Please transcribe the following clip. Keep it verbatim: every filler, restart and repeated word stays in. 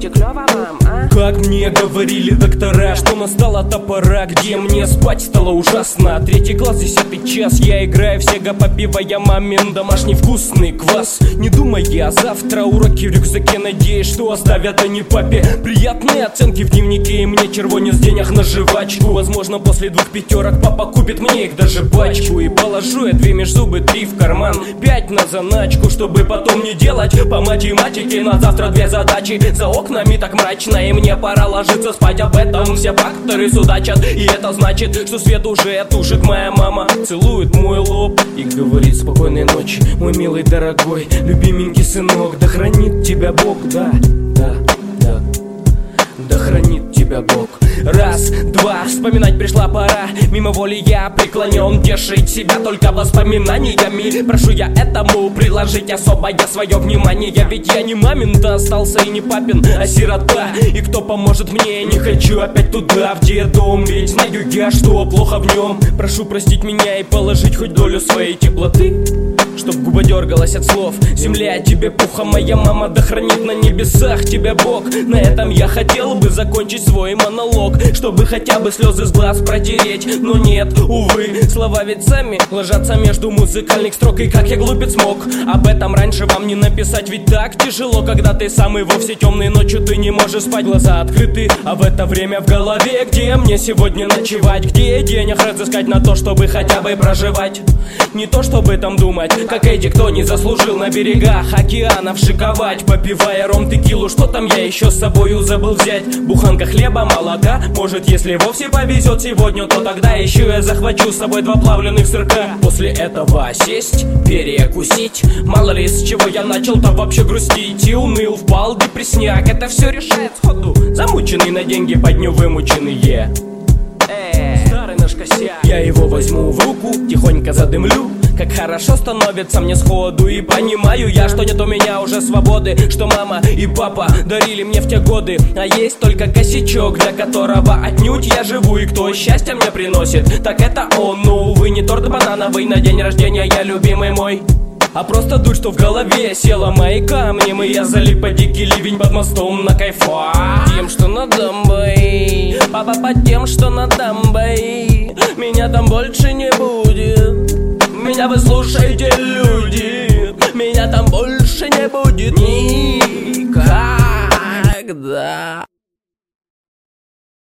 тебе клёво, мам, а? Как мне говорили доктора, что настала та пора, где мне спать стало ужасно. Третий класс, десятый час, я играю в сега, попивая мамин домашний вкусный квас. Не думая, завтра уроки в рюкзаке, надеюсь, что оставят они папе приятные оценки в дневнике и мне червонец денег на жвачку. Возможно, после двух пятерок папа купит мне их даже пачку. И положу я две меж зубы, три в карман, пять на заначку, чтобы потом не делать по математике на завтра две задачи. За окнами так мрачно, и мне пора ложиться спать. Об этом все факторы судачат, и это значит, что свет уже тушит. Моя мама целует мой лоб и говорит: спокойной ночи, мой милый дорогой, любименький сынок, да хранит тебя Бог, да, да, да, да хранит тебя Бог. Раз, два, вспоминать пришла пора. Мимо воли я преклонен, тешить себя только воспоминаниями. Прошу я этому приложить особое свое внимание. Ведь я не мамин-то остался и не папин, а сирота. И кто поможет мне, не хочу опять туда, в детдом. Ведь знаю я, что плохо в нем. Прошу простить меня и положить хоть долю своей теплоты, чтоб губа дергалась от слов. Земля тебе пуха, моя мама, да хранит на небесах тебя Бог. На этом я хотел бы закончить свой монолог, чтобы хотя бы слезы с глаз протереть. Но нет, увы, слова ведь сами ложатся между музыкальных строк. И как я глупец мог об этом раньше вам не написать? Ведь так тяжело, когда ты сам и вовсе темной ночью ты не можешь спать. Глаза открыты, а в это время в голове: где мне сегодня ночевать? Где денег разыскать на то, чтобы хотя бы проживать? Не то чтобы там думать, как эти, кто не заслужил на берегах океанов шиковать, попивая ром, текилу. Что там я еще с собою забыл взять? Буханка хлеба, молока. Может, если вовсе повезет сегодня, то тогда еще я захвачу с собой два плавленых сырка. После этого сесть, перекусить. Мало ли с чего я начал-то вообще грустить. И уныл, впал депресняк. Это все решает сходу замученный на деньги по дню вымученные. Э, старый наш косяк. Я его возьму в руку, тихонько задымлю. Как хорошо становится мне сходу. И понимаю я, что нет у меня уже свободы, что мама и папа дарили мне в те годы. А есть только косячок, для которого отнюдь я живу. И кто счастье мне приносит, так это он. Но, увы, не торт банановый на день рождения я любимый мой, а просто дуть, что в голове села мои камнем. И я залип по дикий ливень под мостом на кайфа. Тем, что над дамбой, папа, под тем, что над дамбой. Меня там больше не будет. Меня вы слушайте, люди. Меня там больше не будет никогда.